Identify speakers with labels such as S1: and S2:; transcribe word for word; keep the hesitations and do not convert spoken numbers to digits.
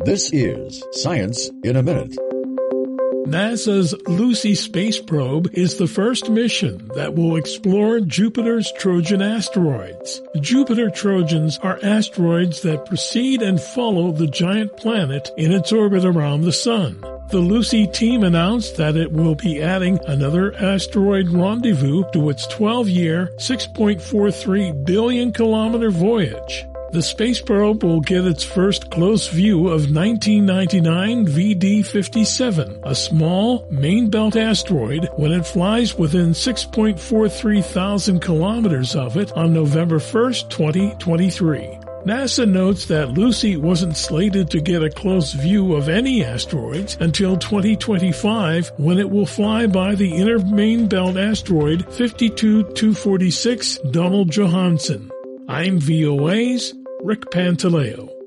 S1: This is Science in a Minute.
S2: NASA's Lucy space probe is the first mission that will explore Jupiter's Trojan asteroids. Jupiter Trojans are asteroids that precede and follow the giant planet in its orbit around the Sun. The Lucy team announced that it will be adding another asteroid rendezvous to its twelve-year, six point four three billion kilometer voyage. The space probe will get its first close view of nineteen ninety-nine V D fifty-seven, a small main belt asteroid, when it flies within six point four three thousand kilometers of it on November first, twenty twenty-three. NASA notes that Lucy wasn't slated to get a close view of any asteroids until twenty twenty-five, when it will fly by the inner main belt asteroid fifty-two two forty-six Donald Johanson. I'm V O A's Rick Pantaleo.